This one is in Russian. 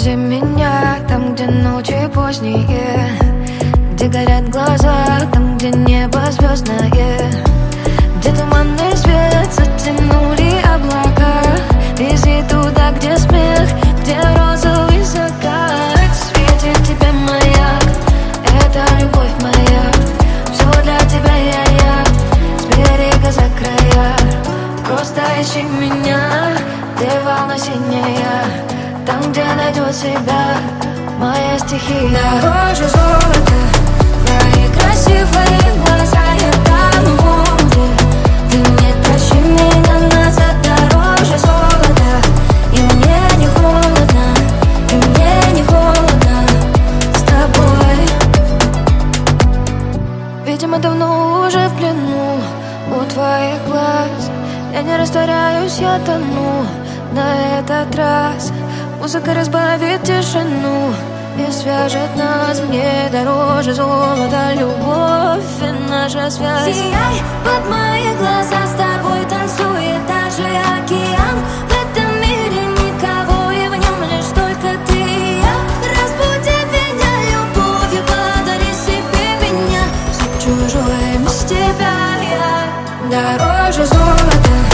Разбуди меня там, где ночи поздние, где горят глаза, там, где небо звездное, где туманный свет затянули облака. Вези туда, где смех, где розовый закат. Светит тебе маяк, это любовь моя. Все для тебя я с берега за края. Просто ищи меня, где волна синяя, там, где найдет себя моя стихия. Дороже золота, твои красивые глаза, я тону в омуте. Ты не тащи меня назад, дороже золота. И мне не холодно, и мне не холодно с тобой. Видимо, давно уже в плену у твоих глаз. Я не растворяюсь, я тону на этот раз. Музыка разбавит тишину и свяжет нас. Мне дороже золота любовь и наша связь. Сияй под мои глаза, с тобой танцует даже океан. В этом мире никого, и в нем лишь только ты и я. Разбуди меня любовью, подари себе меня. Все чужое без тебя я дороже золота.